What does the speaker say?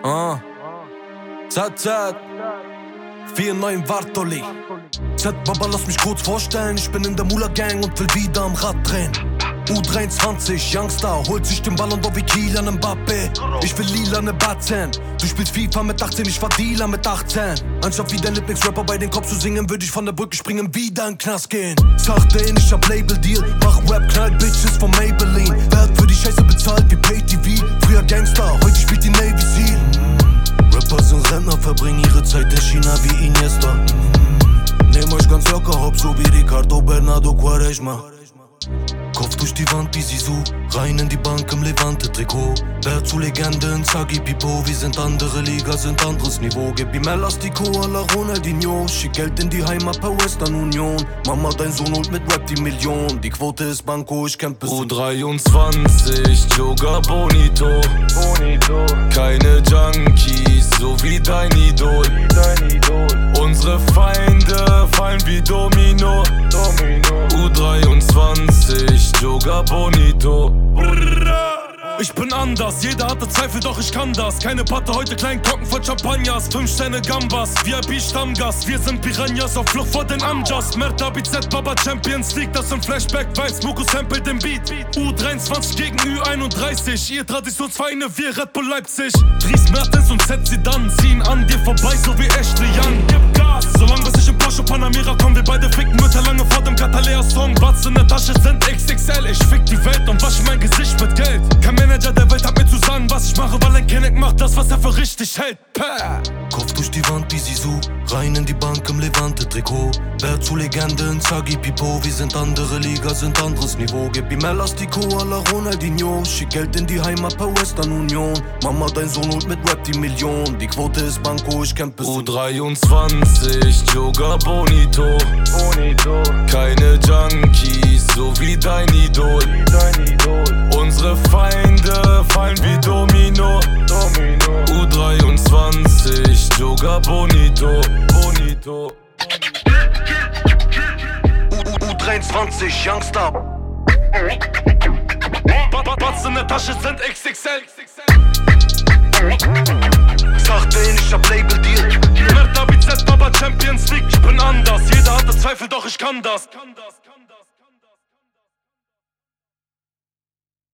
ZZ 49 Vartoli. Z Baba, lass mich kurz vorstellen, ich bin in der Mula Gang und will wieder am Rad drehen. U23, Youngster, holt sich den Ballon d'Or wie Kylian Mbappé. Ich will lilane Batzen, du spielst FIFA mit 18, ich war Dealer mit 18. Anstatt wie dein Lieblingsrapper bei den Kopf zu singen, würde ich von der Brücke springen, wieder in den Knast gehen. Sag denen, ich hab Label-Deal, mach Rap, knall Bitches von Maybelline. Wer hat für die Scheiße bezahlt wie Pay-TV? Früher Gangster, heute spielt die Navy Seal. Rapper sind Rentner, verbringen ihre Zeit in China wie Iniesta. Nehm euch ganz locker, hopp, so wie Ricardo Bernardo Quaresma. Kopf durch die Wand wie Sisu, rein in die Bank im Levante-Trikot. Wer zu Legende in Zagi Pipo, wir sind andere Liga, sind anderes Niveau. Gib ihm Elastico a la Ronaldinho, schick Geld in die Heimat per Western Union. Mama, dein Sohn holt mit Rap die Million, die Quote ist Banco, ich kämpfe bis U23, Joga Bonito. Keine Junkies, so wie dein Idol. Unsere Feinde fallen wie Domino. U23, Joga Bonito. Ich bin anders, jeder hatte Zweifel, doch ich kann das. Keine Patte, heute klein Kocken voll Champagners. 5 Sterne Gambas, VIP-Stammgast. Wir sind Piranhas auf Flucht vor den Amjas. Merta BZ, Baba Champions League, das sind Flashback-Vibes. Moko sample den Beat. U23 gegen Ü31. Ihr Traditionsvereine, wir Red Bull Leipzig. Dries Mertens und Z Zidane ziehen an dir vorbei, so wie Ashley Young. Gib Gas, solange bis ich im Porsche Panamera komm. Wir beide ficken Mütter lange vor dem Catalea-Song. Batz in der Tasche sind XXL. Ich fick die Welt und wasche mein Gesicht mit Geld. Manager der Welt hat mir zu sagen, was ich mache, weil ein Kenneck macht das, was er für richtig hält. Kopf durch die Wand wie Sisu, rein in die Bank im Levante-Trikot. Wer zu Legende in Zagi Pipo, wir sind andere Liga, sind anderes Niveau. Gib ihm Elastico a la Ronaldinho, schick Geld in die Heimat per Western Union. Mama, dein Sohn holt mit Rap die Million, die Quote ist Banco, ich kämpfe bis U23, Joga Bonito. Keine Junkies, so wie dein Idol. Unsere Feinde fallen wie Domino. U23, Joga Bonito. U23, Youngster. Batz in der Tasche sind XXL. Sag denen, ich hab Label-Deal. Merta BZ, Baba Champions League. Ich bin anders, jeder hatte Zweifel, doch ich kann das.